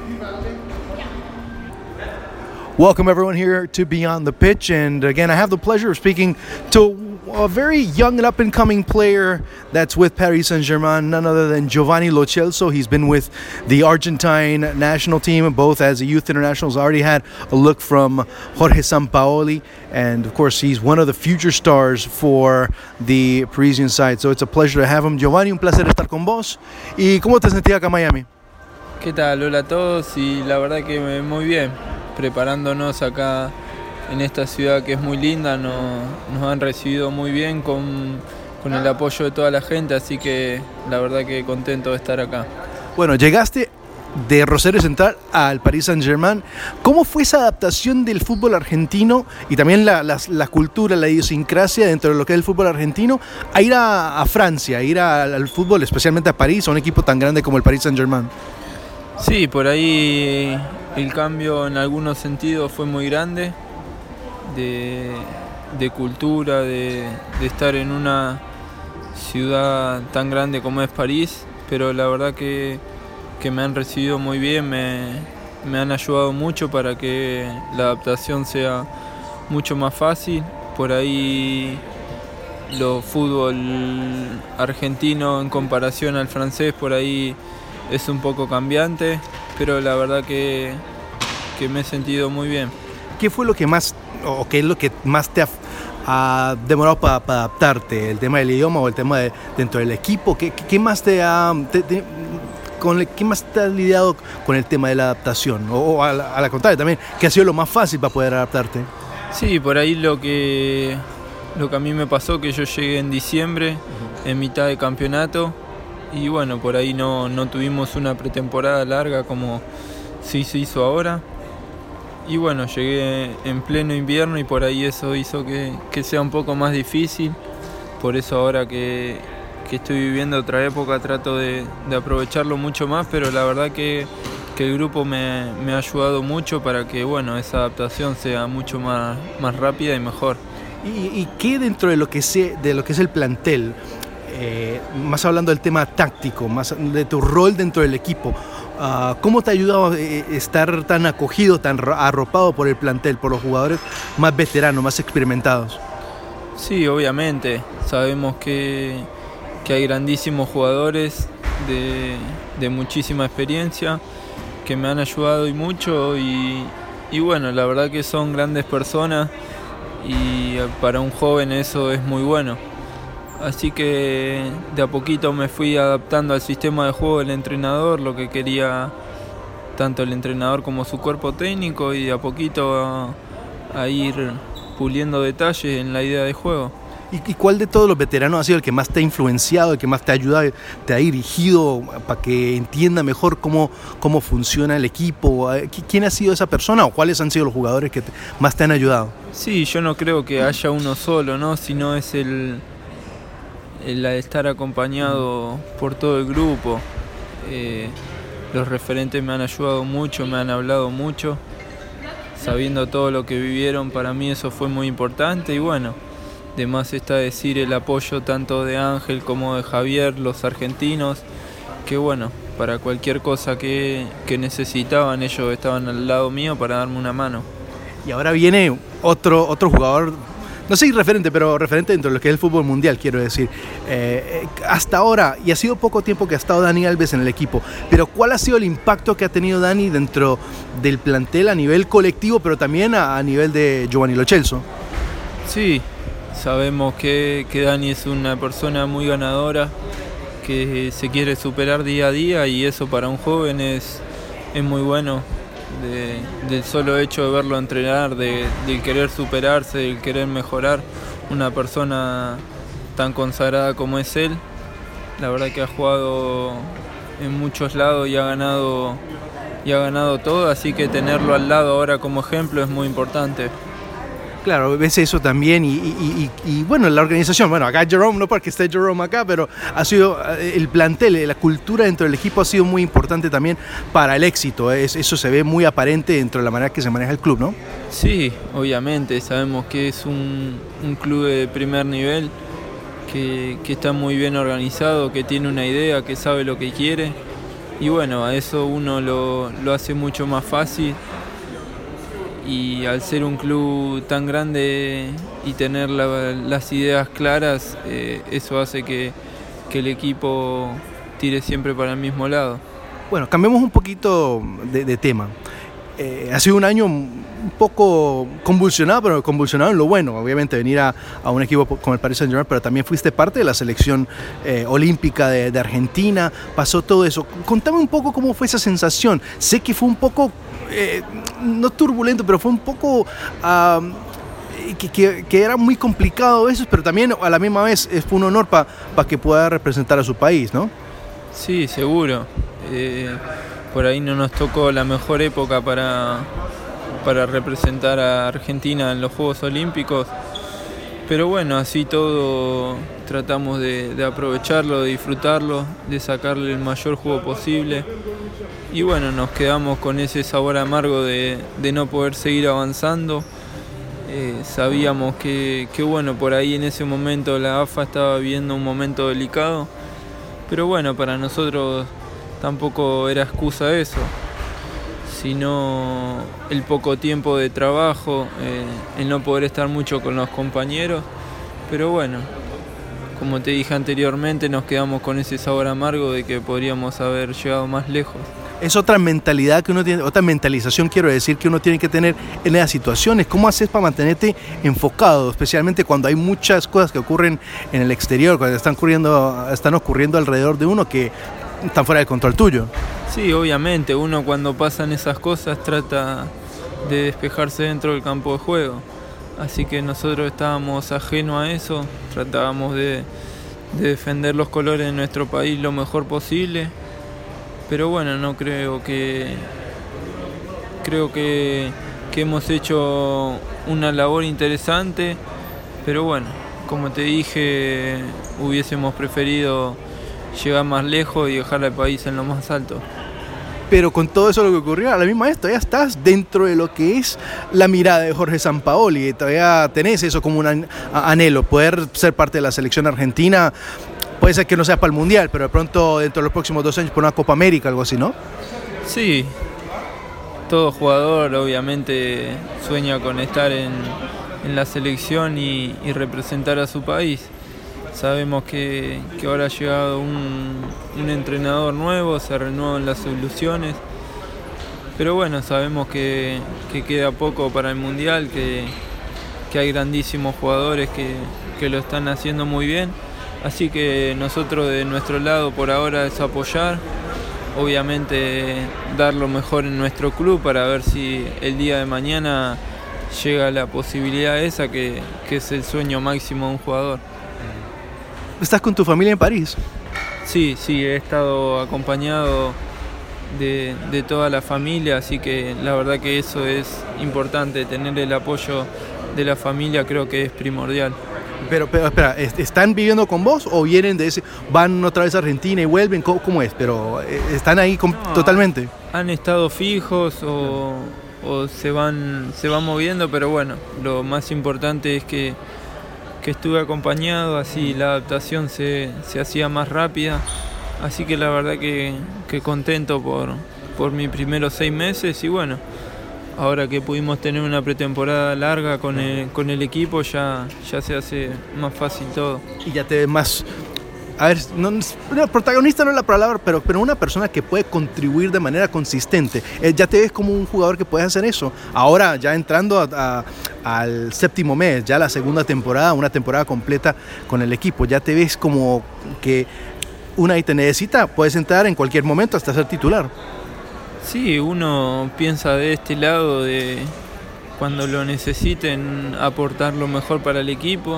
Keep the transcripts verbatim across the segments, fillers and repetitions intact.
Welcome everyone here to Beyond the Pitch, and again I have the pleasure of speaking to a very young and up-and-coming player that's with Paris Saint-Germain, none other than Giovanni Lo Celso. He's been with the Argentine national team, both as a youth internationals. Already had a look from Jorge Sampaoli, and of course he's one of the future stars for the Parisian side. So it's a pleasure to have him. Giovanni, un placer estar con vos. ¿Y cómo te sentías acá en Miami? ¿Qué tal? Hola a todos, y la verdad que muy bien, preparándonos acá en esta ciudad que es muy linda. Nos, nos han recibido muy bien con, con el apoyo de toda la gente, así que la verdad que contento de estar acá. Bueno, llegaste de Rosario Central al Paris Saint-Germain. ¿Cómo fue esa adaptación del fútbol argentino y también la, la, la cultura, la idiosincrasia dentro de lo que es el fútbol argentino, a ir a, a Francia, a ir a, al fútbol, especialmente a París, a un equipo tan grande como el Paris Saint-Germain? Sí, por ahí el cambio en algunos sentidos fue muy grande, de, de cultura, de, de estar en una ciudad tan grande como es París, pero la verdad que, que me han recibido muy bien, me, me han ayudado mucho para que la adaptación sea mucho más fácil. Por ahí lo fútbol argentino en comparación al francés por ahí es un poco cambiante, pero la verdad que, que me he sentido muy bien. ¿Qué fue lo que más, o qué es lo que más te ha, ha demorado para pa adaptarte? ¿El tema del idioma o el tema de dentro del equipo? ¿Qué, qué más te ha, te, te, con el, qué más te has lidiado con el tema de la adaptación? O, o a, la, a la contraria también, ¿qué ha sido lo más fácil para poder adaptarte? Sí, por ahí lo que, lo que a mí me pasó, que yo llegué en diciembre, uh-huh. en mitad de campeonato, y bueno, por ahí no, no tuvimos una pretemporada larga como sí se hizo ahora. Y bueno, llegué en pleno invierno y por ahí eso hizo que, que sea un poco más difícil. Por eso ahora que, que estoy viviendo otra época trato de, de aprovecharlo mucho más, pero la verdad que, que el grupo me, me ha ayudado mucho para que bueno, esa adaptación sea mucho más, más rápida y mejor. ¿Y, y qué dentro de lo que, sé, de lo que es el plantel? Eh, más hablando del tema táctico, más de tu rol dentro del equipo, uh, ¿cómo te ha ayudado eh, estar tan acogido, tan arropado por el plantel, por los jugadores más veteranos, más experimentados? Sí, obviamente, sabemos que, que hay grandísimos jugadores de, de muchísima experiencia que me han ayudado y mucho, y, y bueno, la verdad que son grandes personas y para un joven eso es muy bueno. Así que de a poquito me fui adaptando al sistema de juego del entrenador, lo que quería tanto el entrenador como su cuerpo técnico, y de a poquito a, a ir puliendo detalles en la idea de juego. ¿Y, y cuál de todos los veteranos ha sido el que más te ha influenciado, el que más te ha ayudado, te ha dirigido para que entienda mejor cómo, cómo funciona el equipo? ¿Quién ha sido esa persona o cuáles han sido los jugadores que te, más te han ayudado? Sí, yo no creo que haya uno solo, ¿no? Sino es el... el estar acompañado por todo el grupo. Eh, los referentes me han ayudado mucho, me han hablado mucho, sabiendo todo lo que vivieron, para mí eso fue muy importante. Y bueno, de más está decir el apoyo tanto de Ángel como de Javier, los argentinos, que bueno, para cualquier cosa que, que necesitaban, ellos estaban al lado mío para darme una mano. Y ahora viene otro, otro jugador, no sé, referente, pero referente dentro de lo que es el fútbol mundial, quiero decir. Eh, hasta ahora, y ha sido poco tiempo que ha estado Dani Alves en el equipo, pero ¿cuál ha sido el impacto que ha tenido Dani dentro del plantel a nivel colectivo, pero también a, a nivel de Giovanni Lo Celso? Sí, sabemos que, que Dani es una persona muy ganadora, que se quiere superar día a día, y eso para un joven es, es muy bueno. De, del solo hecho de verlo entrenar, de, de querer superarse, de querer mejorar, una persona tan consagrada como es él, la verdad que ha jugado en muchos lados y ha ganado, y ha ganado todo, así que tenerlo al lado ahora como ejemplo es muy importante. Claro, ves eso también y, y, y, y bueno, la organización, bueno, acá Jerome, no porque esté Jerome acá, pero ha sido el plantel, la cultura dentro del equipo ha sido muy importante también para el éxito, es, eso se ve muy aparente dentro de la manera que se maneja el club, ¿no? Sí, obviamente, sabemos que es un, un club de primer nivel, que, que está muy bien organizado, que tiene una idea, que sabe lo que quiere, y bueno, a eso uno lo, lo hace mucho más fácil. Y al ser un club tan grande y tener la, las ideas claras, eh, eso hace que, que el equipo tire siempre para el mismo lado. Bueno, cambiemos un poquito de, de tema. Eh, ha sido un año un poco convulsionado, pero convulsionado en lo bueno. Obviamente venir a, a un equipo como el Paris Saint-Germain, pero también fuiste parte de la selección eh, olímpica de, de Argentina. Pasó todo eso. Contame un poco cómo fue esa sensación. Sé que fue un poco, eh, no turbulento, pero fue un poco... Uh, Que, que, que era muy complicado eso, pero también a la misma vez fue un honor para pa que pueda representar a su país, ¿no? Sí, seguro. Eh, por ahí no nos tocó la mejor época para, para representar a Argentina en los Juegos Olímpicos, pero bueno, así todo tratamos de, de aprovecharlo, de disfrutarlo, de sacarle el mayor jugo posible. Y bueno, nos quedamos con ese sabor amargo de, de no poder seguir avanzando. Eh, sabíamos que, que bueno, por ahí en ese momento la A F A estaba viviendo un momento delicado, pero bueno, para nosotros tampoco era excusa eso, sino el poco tiempo de trabajo, eh, el no poder estar mucho con los compañeros, pero bueno, como te dije anteriormente, nos quedamos con ese sabor amargo de que podríamos haber llegado más lejos. Es otra mentalidad que uno tiene, otra mentalización quiero decir que uno tiene que tener en esas situaciones. ¿Cómo haces para mantenerte enfocado, especialmente cuando hay muchas cosas que ocurren en el exterior, cuando están ocurriendo, están ocurriendo alrededor de uno que están fuera del control tuyo? Sí, obviamente, uno cuando pasan esas cosas trata de despejarse dentro del campo de juego. Así que nosotros estábamos ajenos a eso, tratábamos de, de defender los colores de nuestro país lo mejor posible. Pero bueno, no creo que creo que, que hemos hecho una labor interesante, pero bueno, como te dije, hubiésemos preferido llegar más lejos y dejar al país en lo más alto. Pero con todo eso lo que ocurrió, a la misma vez todavía estás dentro de lo que es la mirada de Jorge Sampaoli, todavía tenés eso como un anhelo, poder ser parte de la selección argentina. Puede ser que no sea para el Mundial, pero de pronto dentro de los próximos dos años por una Copa América, algo así, ¿no? Sí, todo jugador obviamente sueña con estar en, en la selección y, y representar a su país. Sabemos que, que ahora ha llegado un, un entrenador nuevo, se renuevan las ilusiones, pero bueno, sabemos que, que queda poco para el Mundial, que, que hay grandísimos jugadores que, que lo están haciendo muy bien. Así que nosotros de nuestro lado por ahora es apoyar, obviamente dar lo mejor en nuestro club para ver si el día de mañana llega la posibilidad esa que, que es el sueño máximo de un jugador. ¿Estás con tu familia en París? Sí, sí, he estado acompañado de, de toda la familia, así que la verdad que eso es importante, tener el apoyo de la familia creo que es primordial. Pero, pero espera, ¿están viviendo con vos o vienen de ese, van otra vez a Argentina y vuelven? ¿Cómo, cómo es? Pero ¿están ahí con, no, totalmente? Han estado fijos o, o se van se van moviendo, pero bueno, lo más importante es que, que estuve acompañado, así la adaptación se, se hacía más rápida. Así que la verdad que, que contento por, por mis primeros seis meses y bueno, ahora que pudimos tener una pretemporada larga con el, con el equipo, ya, ya se hace más fácil todo. Y ya te ves más... A ver, no, no, protagonista no es la palabra, pero, pero una persona que puede contribuir de manera consistente. Eh, ya te ves como un jugador que puede hacer eso. Ahora, ya entrando a, a, al séptimo mes, ya la segunda temporada, una temporada completa con el equipo, ya te ves como que una y te necesita, puedes entrar en cualquier momento hasta ser titular. Sí, uno piensa de este lado de cuando lo necesiten aportar lo mejor para el equipo.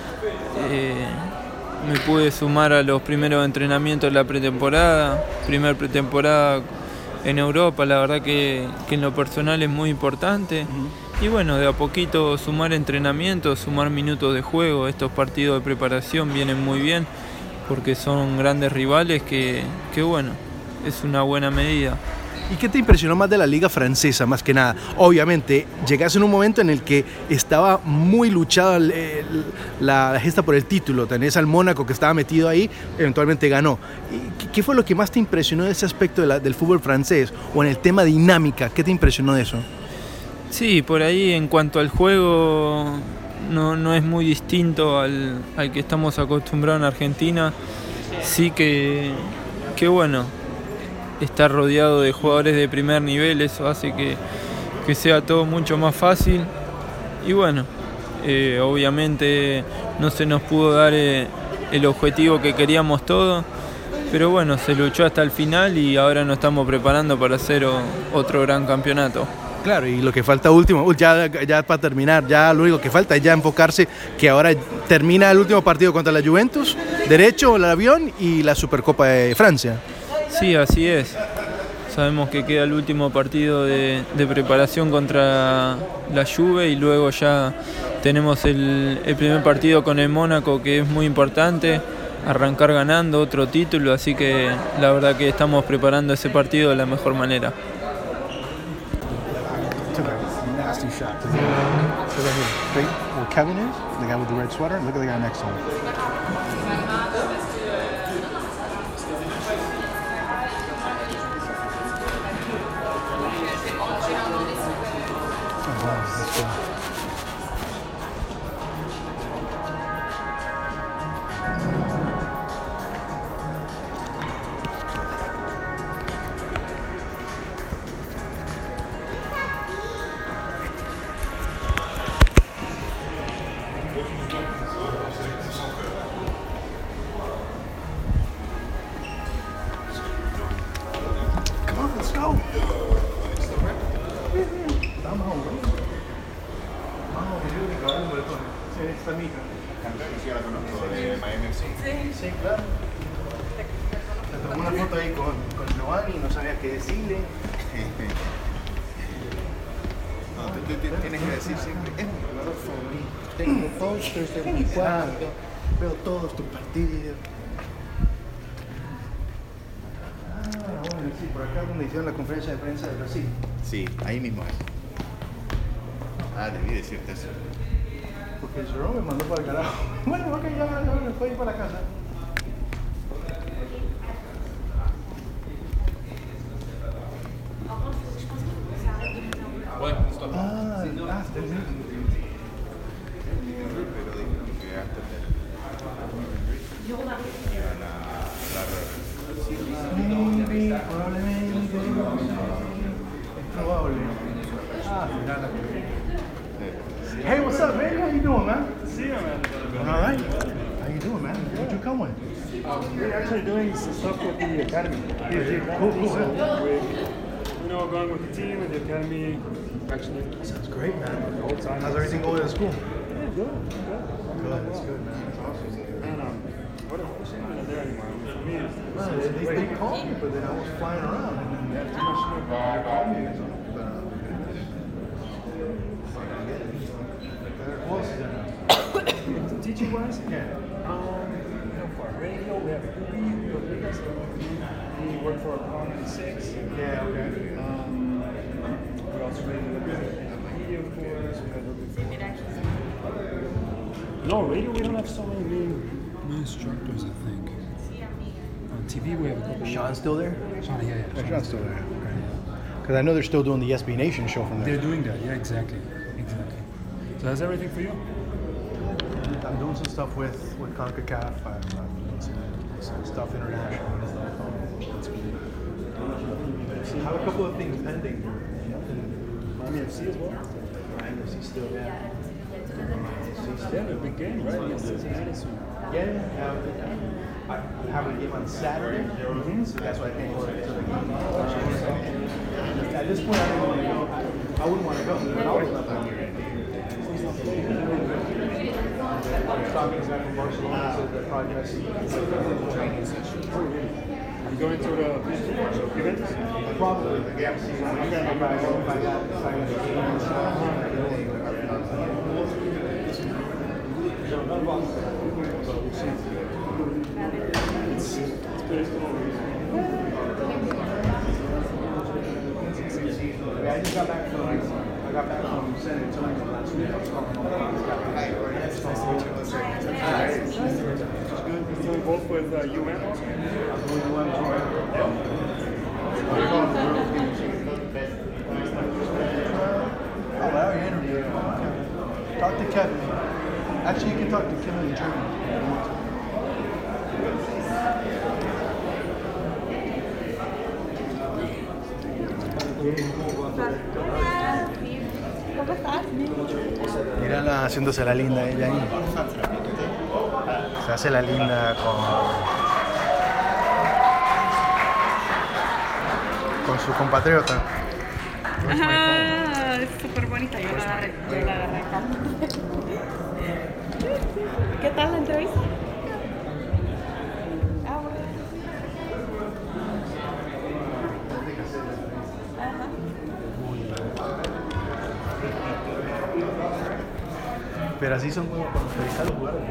Eh, me pude sumar a los primeros entrenamientos de la pretemporada, primer pretemporada en Europa, la verdad que, que en lo personal es muy importante. Uh-huh. Y bueno, de a poquito sumar entrenamientos, sumar minutos de juego, estos partidos de preparación vienen muy bien porque son grandes rivales que, que bueno, es una buena medida. ¿Y qué te impresionó más de la liga francesa, más que nada? Obviamente, llegaste en un momento en el que estaba muy luchada el, el, la, la gesta por el título. Tenés al Mónaco que estaba metido ahí, eventualmente ganó. ¿Y qué fue lo que más te impresionó de ese aspecto de la, del fútbol francés? O en el tema dinámica, ¿qué te impresionó de eso? Sí, por ahí en cuanto al juego no, no es muy distinto al, al que estamos acostumbrados en Argentina. Sí que, que bueno, estar rodeado de jugadores de primer nivel, eso hace que, que sea todo mucho más fácil. Y bueno, eh, obviamente no se nos pudo dar eh, el objetivo que queríamos todos, pero bueno, se luchó hasta el final y ahora nos estamos preparando para hacer o, otro gran campeonato. Claro, y lo que falta último, ya, ya para terminar, ya lo único que falta es ya enfocarse que ahora termina el último partido contra la Juventus, derecho el avión y la Supercopa de Francia. Sí, así es. Sabemos que queda el último partido de, de preparación contra la Juve y luego ya tenemos el, el primer partido con el Mónaco, que es muy importante, arrancar ganando otro título, así que la verdad que estamos preparando ese partido de la mejor manera. Nasty shot. So right here, straight where Kevin is, the guy with the red sweater. Look at the guy next to him. Oh, wow, that's cool. Sí, claro. Me tomé una foto ahí con, con Giovanni y no sabía qué decirle. No, tú, tú, tú tienes que decir siempre, es mi jugador favorito. Tengo posters de mi cuarto. Veo todos tus partidos. Ah, bueno, sí, por acá donde hicieron la conferencia de prensa de Brasil. Sí, ahí mismo es. Ah, debí decirte eso. Porque el Jerome me mandó para el carajo. Bueno, ok, ya, ya me fui para la casa. Bueno, stop. Ah, ah, está bien. Pero dijeron que antes de iban a Maybe, probablemente. Es probable. Ah, final. Hey, what's up, man? How you doing, man? See you, man. I'm all right. How you doing, man? What'd you come with? We're actually doing some stuff with the academy. P S G Cool, Academy, cool, so yeah. we're, you know, going with the team and the academy. Actually, Sounds great, man. the whole time. How's everything going at school? Yeah, good, good. Good, that's good, man. That's awesome. And um, what a what's not there anymore. I mean, for me, it's, it's, Man, it's they, great. they called me, but then I was flying around and then after my show, they called me. So, but, uh, what else is there now? Teaching wise, Yeah. um, you know, for radio, we have Ruby Rodriguez. He worked for Apartment Six. Yeah, okay. Um, we also radio, media, of course. We have Ruby. No, radio, we don't have so many main, main instructors, I think. On T V, we have a couple. Sean's still there? Sean, yeah, yeah. Yeah, Sean's still there. Because I know they're still doing the S B Nation show from They're there. doing that, yeah, exactly. Exactly. So that's everything for you? I'm doing some stuff with, with CONCACAF. I'm, I'm doing some, some stuff international and stuff. That's good. I have a couple of things pending. Miami F C as well? Miami F C still, yeah. They have a big game, right? Against Cincinnati soon. Yeah, yeah. I have a game on Saturday, Mm-hmm. so that's why I can't go to the game. At this point, I don't want to go. I wouldn't want to go. But I was not that here. I'm talking to a guy from Barcelona, said the progress training session. You going to the P S G or Juventus? Probably. Yeah. I'm gonna if I if I got if I got a game or something. It's, it's pretty cool. I just got back from I got back from San Antonio last week. I was calling all the guys. Nice to meet you. So both with uh, U N also? Oh, wow, you interviewed. Talk to Kevin. Actually, you can talk to Kevin in German. ¿Cómo estás? Mírala haciéndose la linda ella ahí. Se hace la linda con, con su compatriota. Ah, es súper bonita. Yo la agarré, yo la agarré acá. ¿Qué tal la entrevista? Ah, bueno. Ajá. Pero así son como cuando entrevistan los jugadores.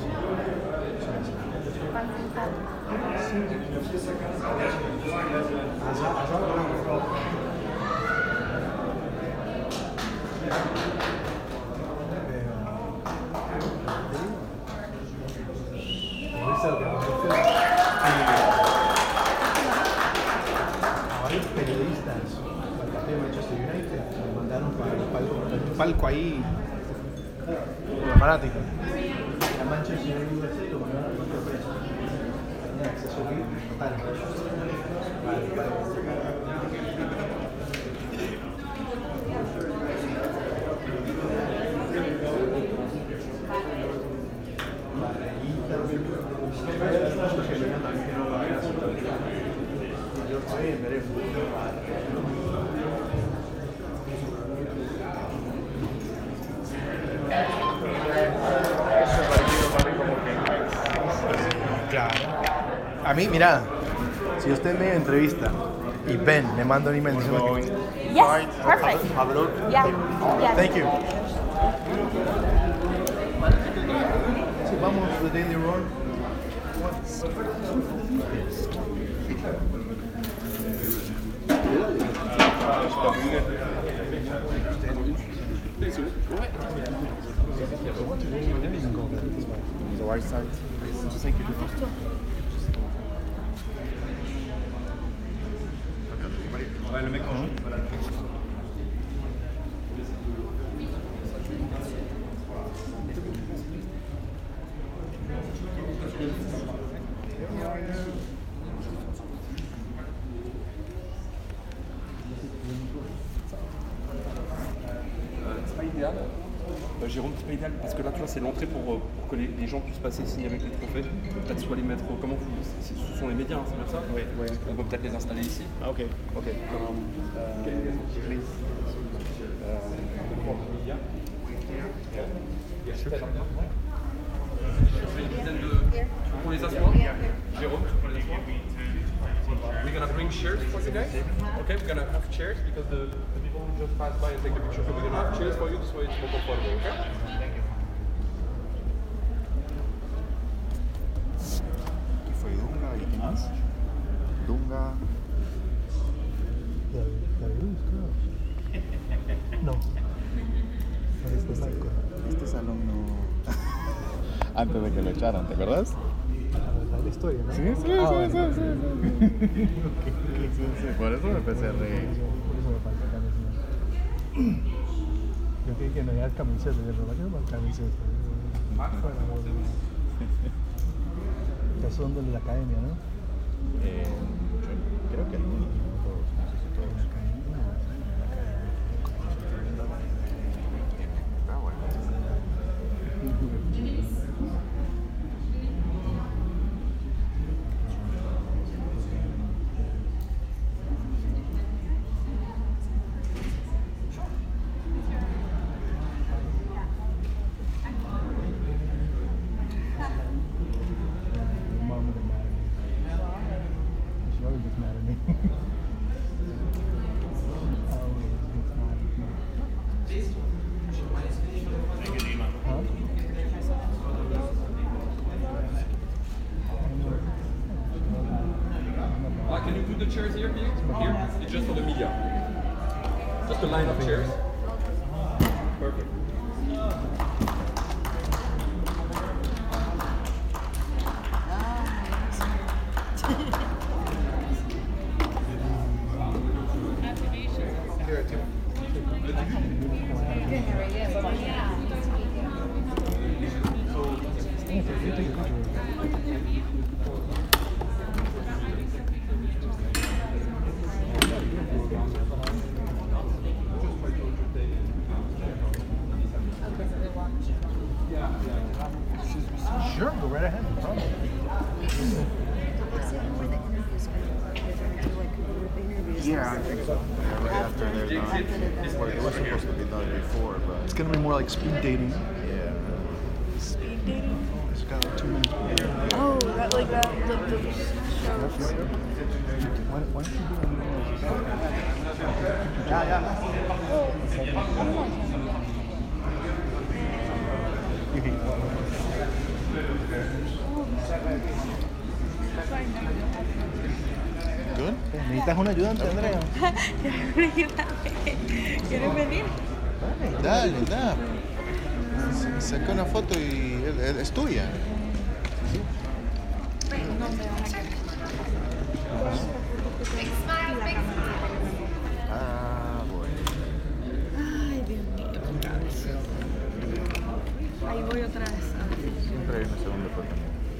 Varios periodistas del partido de Manchester United me mandaron para el palco, un palco ahí La fanática. la Manchester United y lo mandaron al palco de prensa. Tenía acceso libre total. Vale, vale. Claro. A mí, mira, si usted me entrevista y Ben me manda un email diciendo que... Yes, perfect. Yeah, yeah. Thank you. Sí, vamos a the Daily Roar. The right side. C'est pas idéal. Euh, Jérôme, c'est pas idéal parce que là, tu vois, c'est l'entrée pour, euh, pour que les, les gens puissent passer signer avec les trophées. Peut-être soit les mettre. Comment vous. c'est- Ce sont les médias, hein, c'est bien ça? Oui. On peut peut-être les installer ici. Ah, ok, ok. Pour les asseoir. Jérôme, tu peux les asseoir. We're gonna bring chairs for you guys. Okay, we're gonna have chairs because the, the people who just pass by and take the picture. So we're gonna have chairs for you, this way it's more comfortable. Okay. ¿Qué fue Dunga y quién más? Dunga. No. Este es Marco. Este salón no. Antes de que lo echaran, ¿te acuerdas? La historia, ¿no? Sí, sí, sí, Ah, sí, bueno. sí, sí. Sí, sí, por eso me empecé a reír. Por eso me falta camiseta. Yo creí que no había camisetas, de verdad que no hay camisetas. Estas son de la academia, ¿no? Eh, yo creo que algunos, no todos, no sé si todos. Ah, bueno. Mom gets mad at me. She always gets mad at me. Always gets mad at me. Huh? Uh, can you put the chairs here, please? Here? It's just for the media. Just a line of chairs. Perfect. Sure, go right ahead. No problem. Yeah, I think so. Yeah, right after they're done. Well, it was supposed to be done before, but It's gonna be more like speed dating. yeah. Speed dating? It's got like two minutes. Oh, that like that, like the shows. Why, why don't you do it? Yeah, yeah. You can- Good? ¿Necesitas un ayudante, Andrea? ¿Quieres venir? Dale, da. S- Saca una foto y es- es es tuya. Ah, bueno. Ay, Dios mío. Ahí voy otra vez.